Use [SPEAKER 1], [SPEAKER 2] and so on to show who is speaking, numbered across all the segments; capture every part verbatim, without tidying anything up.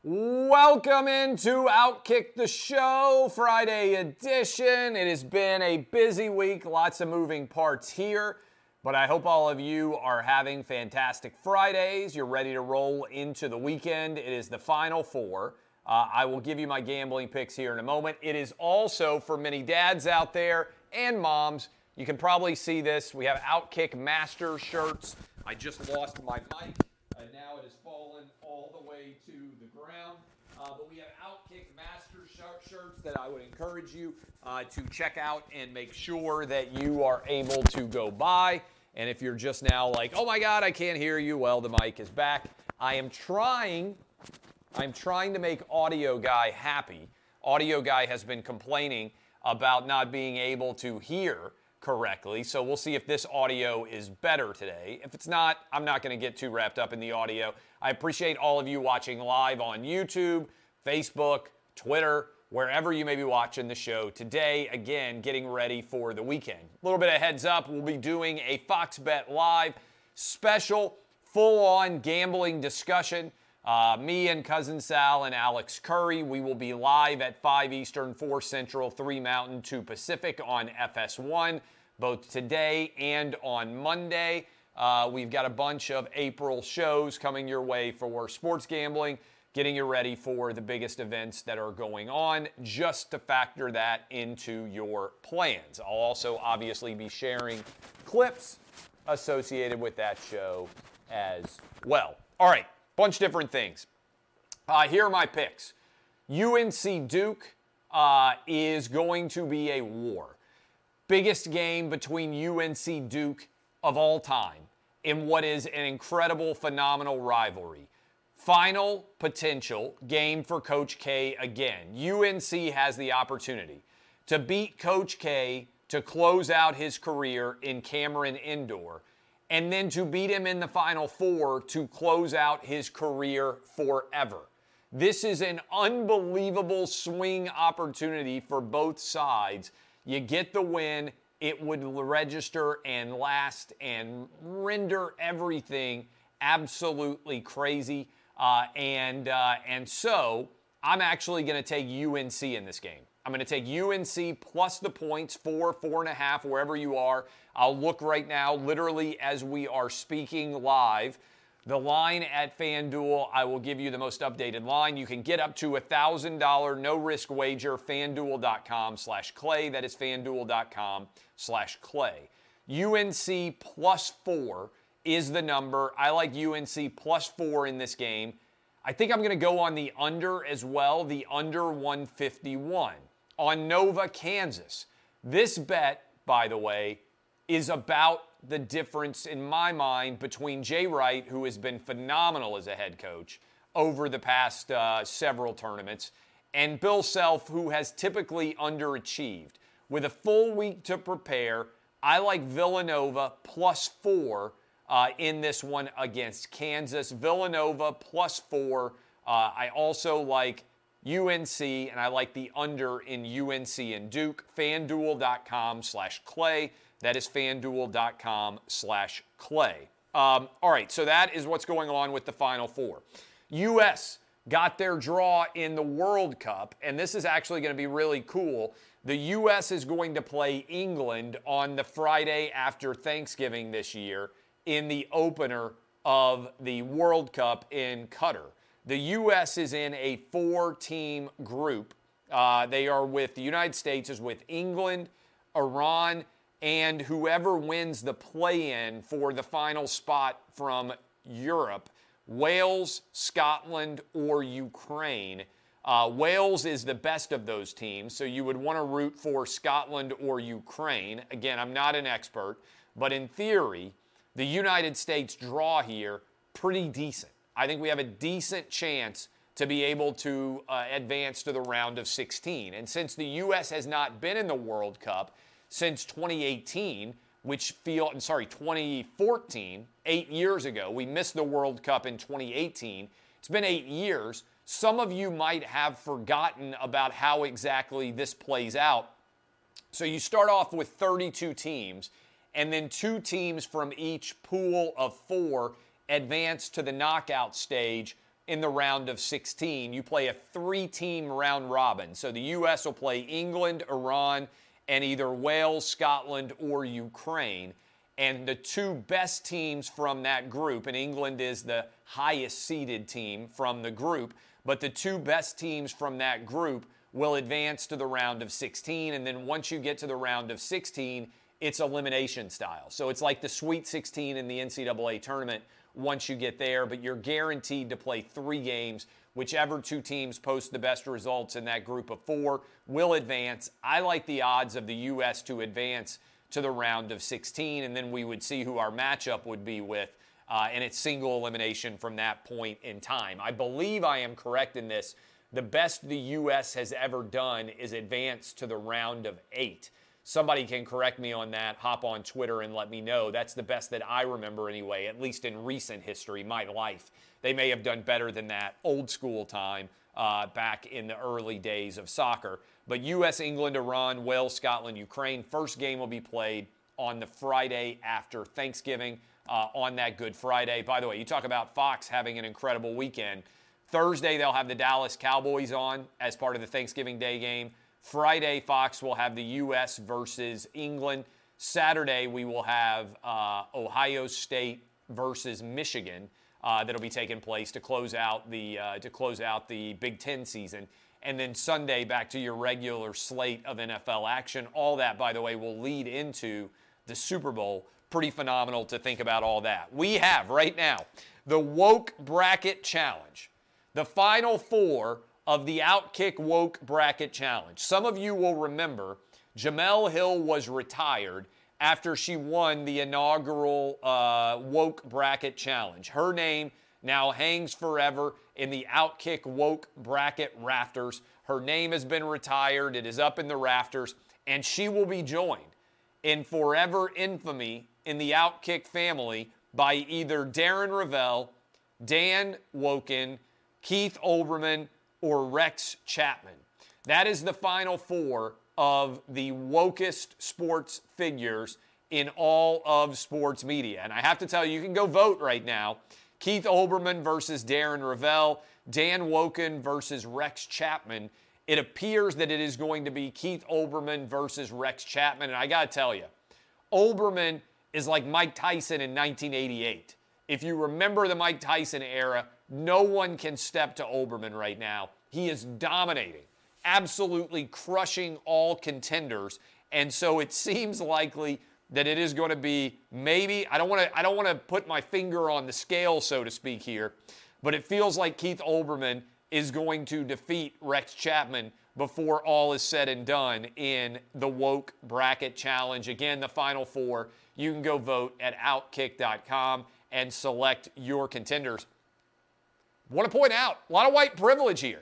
[SPEAKER 1] Welcome into Outkick the Show, Friday edition. It has been a busy week, lots of moving parts here, but I hope all of you are having fantastic Fridays. You're ready to roll into the weekend. It is the Final Four. Uh, I will give you my gambling picks here in a moment. It is also for many dads out there and moms. You can probably see this. We have Outkick Master shirts. I just lost my mic, and now it has fallen all the way to the ground. Uh, but we have Outkick Master sh- shirts that I would encourage you uh, to check out and make sure that you are able to go buy. And if you're just now like, oh my God, I can't hear you, well, the mic is back. I am trying, I'm trying to make Audio Guy happy. Audio Guy has been complaining about not being able to hear correctly, so we'll see if this audio is better today. If it's not, I'm not going to get too wrapped up in the audio. I appreciate all of you watching live on YouTube, Facebook, Twitter, wherever you may be watching the show today. Again, getting ready for the weekend. A little bit of heads up, we'll be doing a Fox Bet Live special, full-on gambling discussion. Uh, me and Cousin Sal and Alex Curry, we will be live at five Eastern, four Central, three Mountain, two Pacific on F S one, both today and on Monday. Uh, we've got a bunch of April shows coming your way for sports gambling, getting you ready for the biggest events that are going on, just to factor that into your plans. I'll also obviously be sharing clips associated with that show as well. All right. Bunch of different things. Uh, here are my picks. U N C Duke uh, is going to be a war. Biggest game between U N C Duke of all time in what is an incredible, phenomenal rivalry. Final potential game for Coach K again. U N C has the opportunity to beat Coach K to close out his career in Cameron Indoor, and then to beat him in the Final Four to close out his career forever. This is an unbelievable swing opportunity for both sides. You get the win, it would register and last and render everything absolutely crazy. Uh, and, uh, and so I'm actually going to take U N C in this game. I'm going to take U N C plus the points, four, four and a half, wherever you are. I'll look right now, literally as we are speaking live. The line at FanDuel, I will give you the most updated line. You can get up to a one thousand dollars no-risk wager, FanDuel.com slash Clay. That is FanDuel.com slash Clay. U N C plus four is the number. I like U N C plus four in this game. I think I'm going to go on the under as well, the under one fifty-one. On Nova, Kansas. This bet, by the way, is about the difference in my mind between Jay Wright, who has been phenomenal as a head coach over the past uh, several tournaments, and Bill Self, who has typically underachieved. With a full week to prepare, I like Villanova plus four uh, in this one against Kansas. Villanova plus four. Uh, I also like U N C, and I like the under in U N C and Duke. FanDuel.com slash Clay. That is FanDuel.com slash Clay. Um, all right, so that is what's going on with the Final Four. U S got their draw in the World Cup, and this is actually going to be really cool. The U S is going to play England on the Friday after Thanksgiving this year in the opener of the World Cup in Qatar. The U S is in a four-team group. Uh, they are with, the United States is with England, Iran, and whoever wins the play-in for the final spot from Europe, Wales, Scotland, or Ukraine. Uh, Wales is the best of those teams, so you would want to root for Scotland or Ukraine. Again, I'm not an expert, but in theory, the United States draw here pretty decent. I think we have a decent chance to be able to uh, advance to the round of sixteen. And since the U S has not been in the World Cup since twenty eighteen, which feel, I'm sorry, twenty fourteen, eight years ago, we missed the World Cup in twenty eighteen. It's been eight years. Some of you might have forgotten about how exactly this plays out. So you start off with thirty-two teams, and then two teams from each pool of four advance to the knockout stage in the round of sixteen. You play a three-team round robin. So the U S will play England, Iran, and either Wales, Scotland, or Ukraine. And the two best teams from that group, and England is the highest seeded team from the group, but the two best teams from that group will advance to the round of sixteen. And then once you get to the round of sixteen, it's elimination style. So it's like the Sweet sixteen in the N C double A tournament once you get there, but you're guaranteed to play three games. Whichever two teams post the best results in that group of four will advance. I like the odds of the U S to advance to the round of sixteen, and then we would see who our matchup would be with, uh, and it's single elimination from that point in time. I believe I am correct in this. The best the U S has ever done is advance to the round of eight. Somebody can correct me on that. Hop on Twitter and let me know. That's the best that I remember anyway, at least in recent history, my life. They may have done better than that old school time uh, back in the early days of soccer. But U S, England, Iran, Wales, Scotland, Ukraine. First game will be played on the Friday after Thanksgiving uh, on that Good Friday. By the way, you talk about Fox having an incredible weekend. Thursday, they'll have the Dallas Cowboys on as part of the Thanksgiving Day game. Friday, Fox will have the U S versus England. Saturday, we will have uh, Ohio State versus Michigan uh, that'll be taking place to close out the uh, to close out the Big Ten season. And then Sunday, back to your regular slate of N F L action. All that, by the way, will lead into the Super Bowl. Pretty phenomenal to think about all that. We have right now the Woke Bracket Challenge, the final four of the Outkick Woke Bracket Challenge. Some of you will remember Jemele Hill was retired after she won the inaugural uh, Woke Bracket Challenge. Her name now hangs forever in the Outkick Woke Bracket rafters. Her name has been retired. It is up in the rafters, and she will be joined in forever infamy in the Outkick family by either Darren Rovell, Dan Woken, Keith Olbermann, or Rex Chapman. That is the final four of the wokest sports figures in all of sports media. And I have to tell you, you can go vote right now. Keith Olbermann versus Darren Rovell, Dan Woken versus Rex Chapman. It appears that it is going to be Keith Olbermann versus Rex Chapman. And I got to tell you, Olbermann is like Mike Tyson in nineteen eighty-eight. If you remember the Mike Tyson era, no one can step to Olbermann right now. He is dominating, absolutely crushing all contenders. And so it seems likely that it is going to be maybe, I don't want to I don't want to put my finger on the scale, so to speak here, but it feels like Keith Olbermann is going to defeat Rex Chapman before all is said and done in the Woke Bracket Challenge. Again, the final four. You can go vote at outkick dot com and select your contenders. I want to point out, a lot of white privilege here.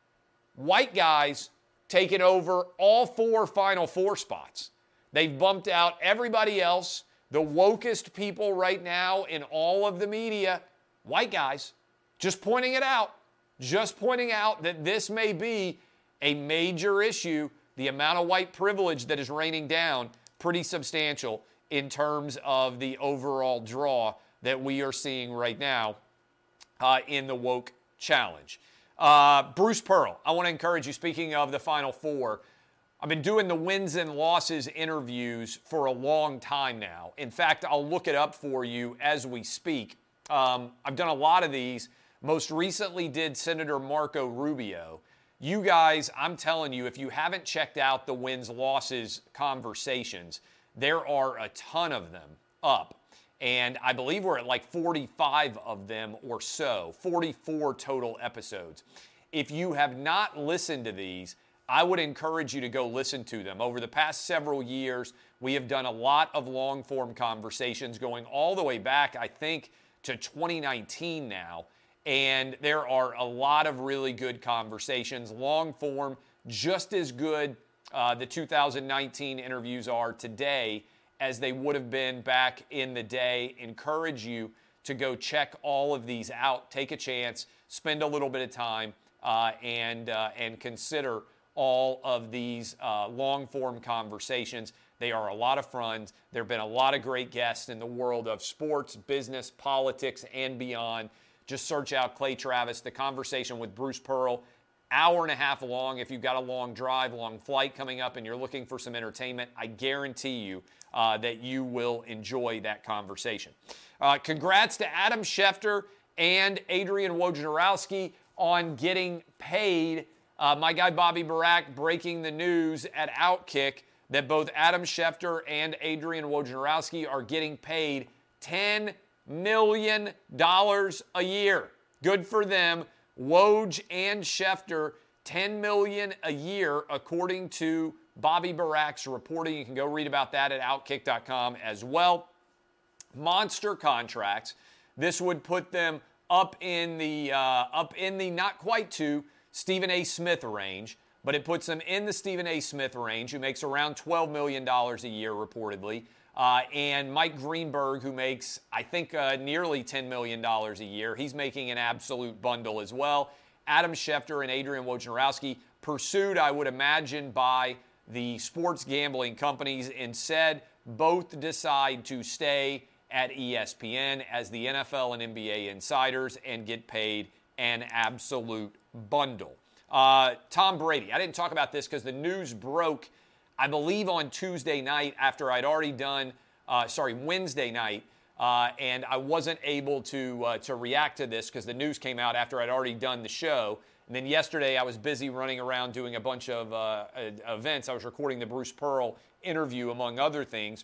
[SPEAKER 1] White guys taking over all four Final Four spots. They've bumped out everybody else. The wokest people right now in all of the media, white guys. Just pointing it out. Just pointing out that this may be a major issue. The amount of white privilege that is raining down, pretty substantial in terms of the overall draw that we are seeing right now uh, in the Woke Challenge. Uh, Bruce Pearl, I want to encourage you, speaking of the Final Four, I've been doing the wins and losses interviews for a long time now. In fact, I'll look it up for you as we speak. Um, I've done a lot of these. Most recently did Senator Marco Rubio. You guys, I'm telling you, if you haven't checked out the wins losses conversations, there are a ton of them up. And I believe we're at like forty-five of them or so, forty-four total episodes. If you have not listened to these, I would encourage you to go listen to them. Over the past several years, we have done a lot of long-form conversations going all the way back, I think, to twenty nineteen now. And there are a lot of really good conversations. Long-form, just as good uh, the two thousand nineteen interviews are today as they would have been back in the day. Encourage you to go check all of these out. Take a chance, spend a little bit of time, uh, and, uh, and consider all of these uh, long-form conversations. They are a lot of fun. There have been a lot of great guests in the world of sports, business, politics, and beyond. Just search out Clay Travis. The conversation with Bruce Pearl, hour and a half long. If you've got a long drive, long flight coming up and you're looking for some entertainment, I guarantee you uh, that you will enjoy that conversation. Uh, congrats to Adam Schefter and Adrian Wojnarowski on getting paid. Uh, my guy Bobby Barak breaking the news at Outkick that both Adam Schefter and Adrian Wojnarowski are getting paid ten million dollars a year. Good for them. Woj and Schefter, ten million dollars a year, according to Bobby Barak's reporting. You can go read about that at outkick dot com as well. Monster contracts. This would put them up in the uh, up in the not quite to Stephen A. Smith range, but it puts them in the Stephen A. Smith range, who makes around twelve million dollars a year reportedly. Uh, and Mike Greenberg, who makes, I think, uh, nearly ten million dollars a year. He's making an absolute bundle as well. Adam Schefter and Adrian Wojnarowski, pursued, I would imagine, by the sports gambling companies. Instead, both decide to stay at E S P N as the N F L and N B A insiders and get paid an absolute bundle. Uh, Tom Brady. I didn't talk about this because the news broke, I believe, on Tuesday night after I'd already done, uh, sorry, Wednesday night, uh, and I wasn't able to uh, to react to this because the news came out after I'd already done the show. And then yesterday I was busy running around doing a bunch of uh, events. I was recording the Bruce Pearl interview, among other things.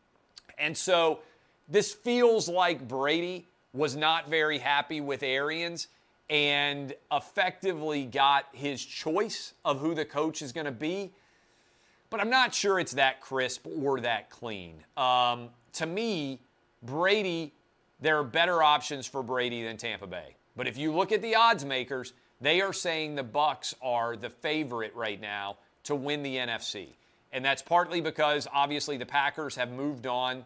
[SPEAKER 1] And so this feels like Brady was not very happy with Arians and effectively got his choice of who the coach is going to be. But I'm not sure it's that crisp or that clean. Um, to me, Brady, there are better options for Brady than Tampa Bay. But if you look at the odds makers, they are saying the Bucs are the favorite right now to win the N F C. And that's partly because, obviously, the Packers have moved on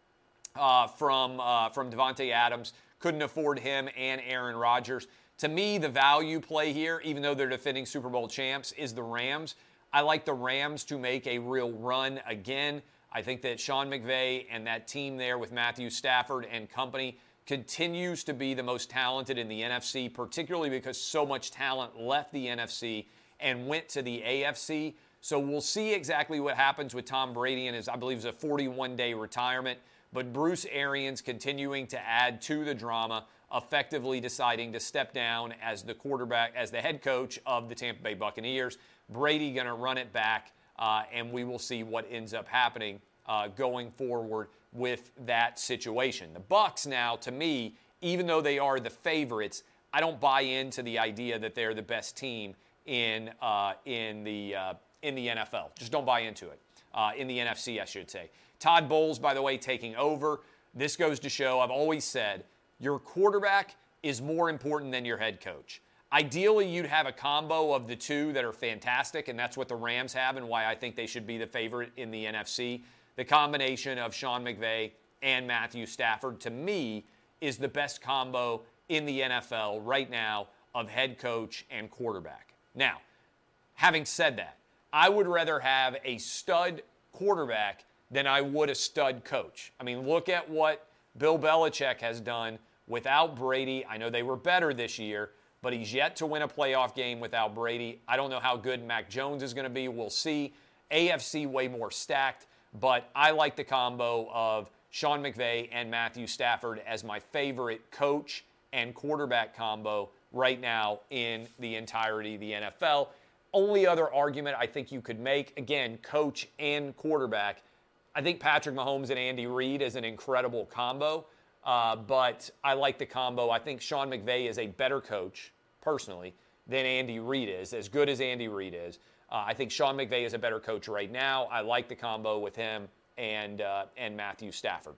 [SPEAKER 1] uh, from, uh, from Devontae Adams. Couldn't afford him and Aaron Rodgers. To me, the value play here, even though they're defending Super Bowl champs, is the Rams. I like the Rams to make a real run again. I think that Sean McVay and that team there with Matthew Stafford and company continues to be the most talented in the N F C, particularly because so much talent left the N F C and went to the A F C. So we'll see exactly what happens with Tom Brady and his, I believe, his forty-one day retirement. But Bruce Arians continuing to add to the drama, effectively deciding to step down as the quarterback, as the head coach of the Tampa Bay Buccaneers. Brady going to run it back, uh, and we will see what ends up happening uh, going forward with that situation. The Bucs now, to me, even though they are the favorites, I don't buy into the idea that they're the best team in uh, in the uh, in the N F L. Just don't buy into it. Uh, in the N F C, I should say. Todd Bowles, by the way, taking over. This goes to show, I've always said, your quarterback is more important than your head coach. Ideally, you'd have a combo of the two that are fantastic, and that's what the Rams have and why I think they should be the favorite in the N F C. The combination of Sean McVay and Matthew Stafford, to me, is the best combo in the N F L right now of head coach and quarterback. Now, having said that, I would rather have a stud quarterback than I would a stud coach. I mean, look at what Bill Belichick has done without Brady. I know they were better this year, but he's yet to win a playoff game without Brady. I don't know how good Mac Jones is going to be. We'll see. A F C way more stacked, but I like the combo of Sean McVay and Matthew Stafford as my favorite coach and quarterback combo right now in the entirety of the N F L. Only other argument I think you could make, again, coach and quarterback, I think Patrick Mahomes and Andy Reid is an incredible combo, uh, but I like the combo. I think Sean McVay is a better coach, personally, than Andy Reid is, as good as Andy Reid is. Uh, I think Sean McVay is a better coach right now. I like the combo with him and, uh, and Matthew Stafford.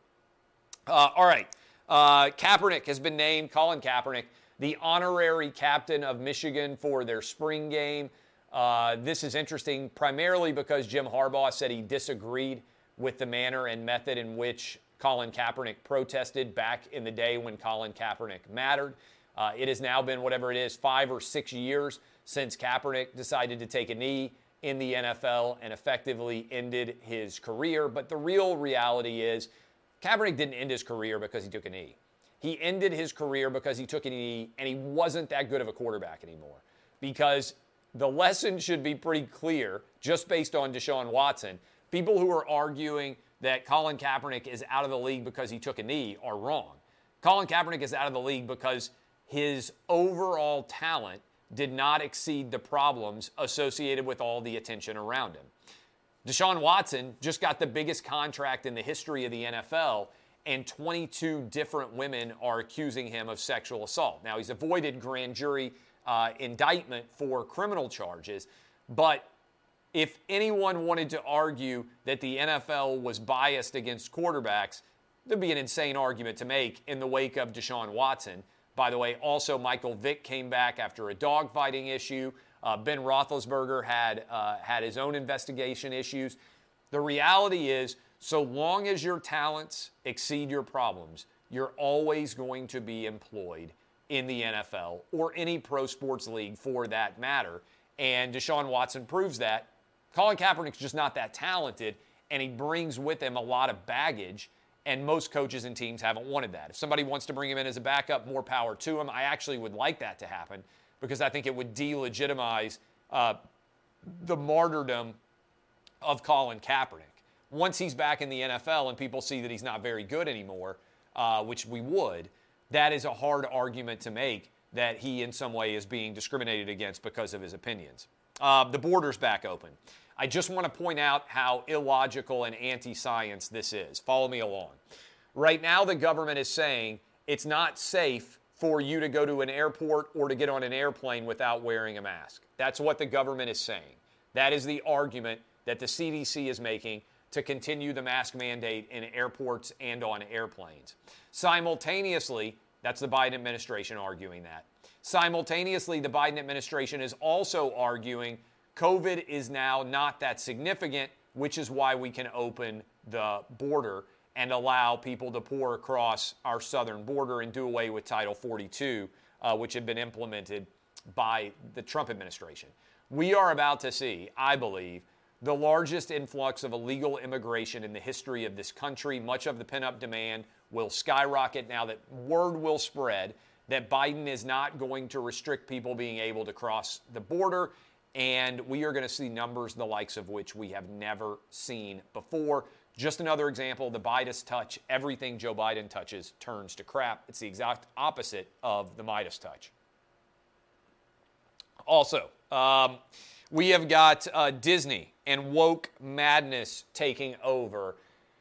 [SPEAKER 1] Uh, all right, uh, Kaepernick has been named, Colin Kaepernick, the honorary captain of Michigan for their spring game. Uh, this is interesting primarily because Jim Harbaugh said he disagreed with the manner and method in which Colin Kaepernick protested back in the day when Colin Kaepernick mattered. Uh, it has now been, whatever it is, five or six years since Kaepernick decided to take a knee in the N F L and effectively ended his career. But the real reality is Kaepernick didn't end his career because he took a knee. He ended his career because he took a knee and he wasn't that good of a quarterback anymore. Because the lesson should be pretty clear just based on Deshaun Watson. People who are arguing that Colin Kaepernick is out of the league because he took a knee are wrong. Colin Kaepernick is out of the league because his overall talent did not exceed the problems associated with all the attention around him. Deshaun Watson just got the biggest contract in the history of the N F L, and twenty-two different women are accusing him of sexual assault. Now, he's avoided grand jury uh, indictment for criminal charges, but if anyone wanted to argue that the N F L was biased against quarterbacks, there'd be an insane argument to make in the wake of Deshaun Watson. By the way, also Michael Vick came back after a dogfighting issue. Uh, Ben Roethlisberger had uh, had his own investigation issues. The reality is, so long as your talents exceed your problems, you're always going to be employed in the N F L or any pro sports league for that matter. And Deshaun Watson proves that. Colin Kaepernick's just not that talented, and he brings with him a lot of baggage, and most coaches and teams haven't wanted that. If somebody wants to bring him in as a backup, more power to him. I actually would like that to happen because I think it would delegitimize uh, the martyrdom of Colin Kaepernick. Once he's back in the N F L and people see that he's not very good anymore, uh, which we would, that is a hard argument to make that he in some way is being discriminated against because of his opinions. Uh, the border's back open. I just want to point out how illogical and anti-science this is. Follow me along. Right now, the government is saying it's not safe for you to go to an airport or to get on an airplane without wearing a mask. That's what the government is saying. That is the argument that the C D C is making to continue the mask mandate in airports and on airplanes. Simultaneously, that's the Biden administration arguing that. Simultaneously, the Biden administration is also arguing COVID is now not that significant, which is why we can open the border and allow people to pour across our southern border and do away with Title forty-two, uh, which had been implemented by the Trump administration. We are about to see, I believe, the largest influx of illegal immigration in the history of this country. Much of the pent-up demand will skyrocket now that word will spread that Biden is not going to restrict people being able to cross the border, and we are going to see numbers the likes of which we have never seen before. Just another example, the Midas touch. Everything Joe Biden touches turns to crap. It's the exact opposite of the Midas touch. Also, um, we have got uh, Disney and woke madness taking over.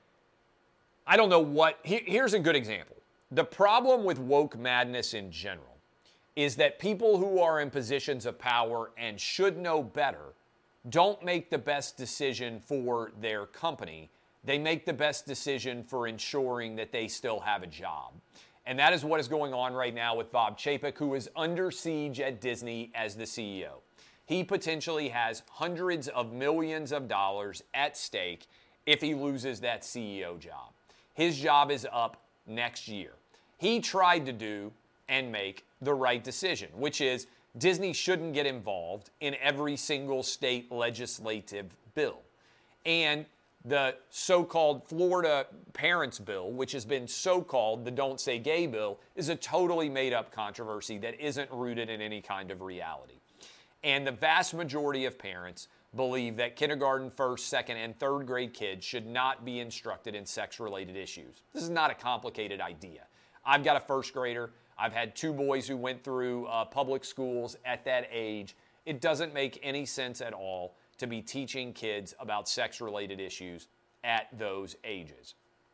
[SPEAKER 1] I don't know what, he, here's a good example. The problem with woke madness in general is that people who are in positions of power and should know better don't make the best decision for their company. They make the best decision for ensuring that they still have a job. And that is what is going on right now with Bob Chapek, who is under siege at Disney as the C E O. He potentially has hundreds of millions of dollars at stake if he loses that C E O job. His job is up next year. He tried to do and make the right decision, which is Disney shouldn't get involved in every single state legislative bill. And the so-called Florida Parents Bill, which has been so-called the Don't Say Gay bill, is a totally made-up controversy that isn't rooted in any kind of reality. And the vast majority of parents believe that kindergarten, first, second, and third grade kids should not be instructed in sex-related issues. This is not a complicated idea. I've got a first grader. I've had two boys who went through uh, public schools at that age. It doesn't make any sense at all to be teaching kids about sex-related issues at those ages.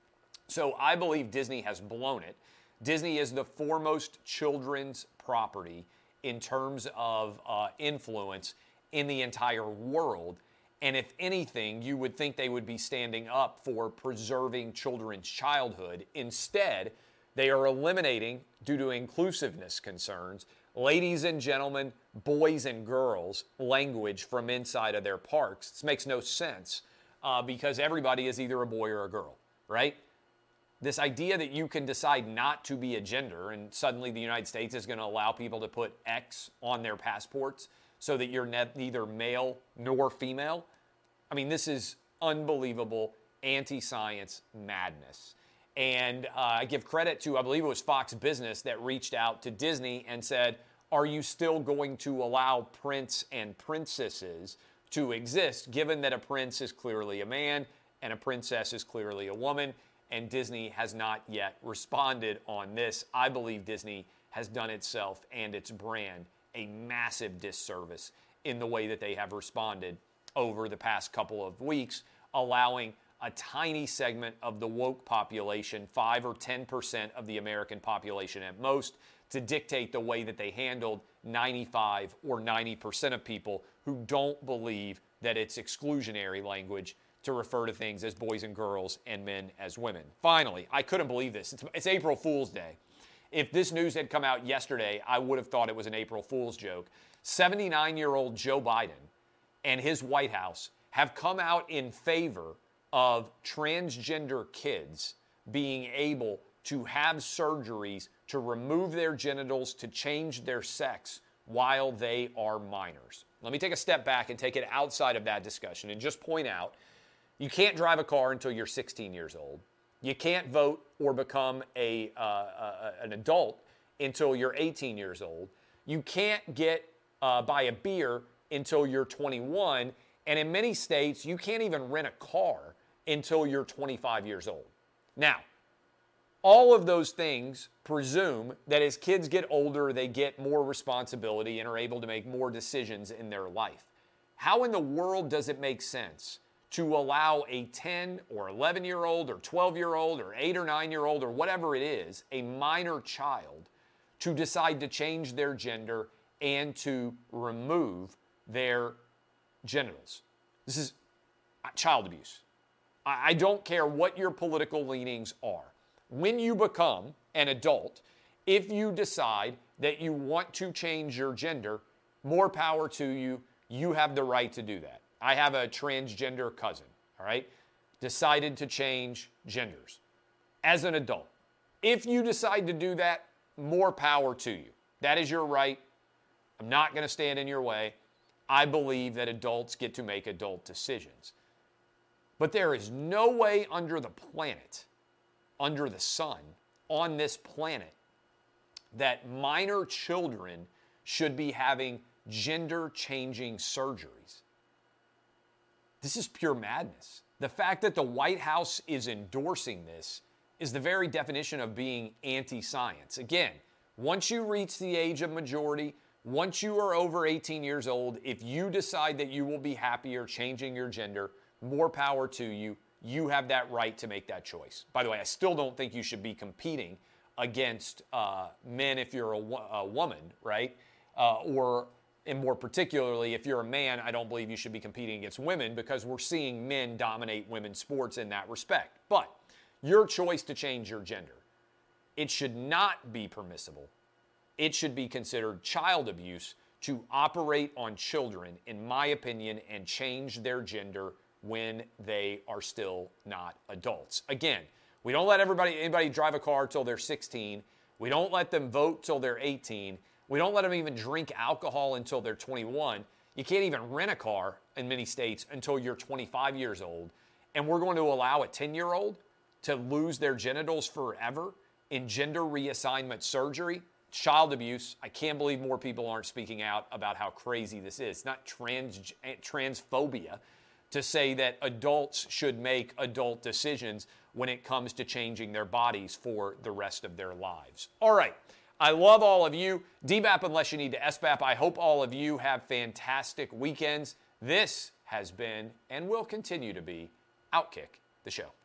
[SPEAKER 1] So I believe Disney has blown it. Disney is the foremost children's property in terms of uh, influence in the entire world. And if anything, you would think they would be standing up for preserving children's childhood. Instead, they are eliminating, due to inclusiveness concerns, ladies and gentlemen, boys and girls language from inside of their parks. This makes no sense uh, because everybody is either a boy or a girl, right? This idea that you can decide not to be a gender and suddenly the United States is going to allow people to put X on their passports so that you're ne- neither male nor female. I mean, this is unbelievable anti-science madness. And uh, I give credit to, I believe it was Fox Business that reached out to Disney and said, are you still going to allow prince and princesses to exist, given that a prince is clearly a man and a princess is clearly a woman? And Disney has not yet responded on this. I believe Disney has done itself and its brand a massive disservice in the way that they have responded over the past couple of weeks, allowing a tiny segment of the woke population, five or ten percent of the American population at most, to dictate the way that they handled ninety-five or ninety percent of people who don't believe that it's exclusionary language to refer to things as boys and girls and men as women. Finally, I couldn't believe this. It's, it's April Fool's Day. If this news had come out yesterday, I would have thought it was an April Fool's joke. seventy-nine-year-old Joe Biden and his White House have come out in favor of transgender kids being able to have surgeries to remove their genitals to change their sex while they are minors. Let me take a step back and take it outside of that discussion and just point out you can't drive a car until you're sixteen years old. You can't vote or become a, uh, uh, an adult until you're eighteen years old. You can't get uh, buy a beer until you're twenty-one. And in many states, you can't even rent a car until you're twenty-five years old. Now, all of those things presume that as kids get older, they get more responsibility and are able to make more decisions in their life. How in the world does it make sense to allow a ten or eleven-year-old or twelve-year-old or eight or nine-year-old or whatever it is, a minor child, to decide to change their gender and to remove their genitals? This is child abuse. I don't care what your political leanings are. When you become an adult, if you decide that you want to change your gender, more power to you. You have the right to do that. I have a transgender cousin, all right, decided to change genders as an adult. If you decide to do that, more power to you. That is your right. I'm not going to stand in your way. I believe that adults get to make adult decisions. But there is no way under the planet, under the sun, on this planet, that minor children should be having gender-changing surgeries. This is pure madness. The fact that the White House is endorsing this is the very definition of being anti-science. Again, once you reach the age of majority, once you are over eighteen years old, if you decide that you will be happier changing your gender, more power to you. You have that right to make that choice. By the way, I still don't think you should be competing against uh, men if you're a, a woman, right? Uh, or, and more particularly, if you're a man, I don't believe you should be competing against women because we're seeing men dominate women's sports in that respect. But your choice to change your gender, it should not be permissible. It should be considered child abuse to operate on children, in my opinion, and change their gender when they are still not adults. Again, we don't let everybody anybody drive a car till they're sixteen. We don't let them vote till they're eighteen. We don't let them even drink alcohol until they're twenty-one. You can't even rent a car in many states until you're twenty-five years old. And we're going to allow a ten-year-old to lose their genitals forever in gender reassignment surgery. Child abuse. I can't believe more people aren't speaking out about how crazy this is. It's not trans transphobia to say that adults should make adult decisions when it comes to changing their bodies for the rest of their lives. All right. I love all of you. D B A P unless you need to S B A P. I hope all of you have fantastic weekends. This has been and will continue to be Outkick the Show.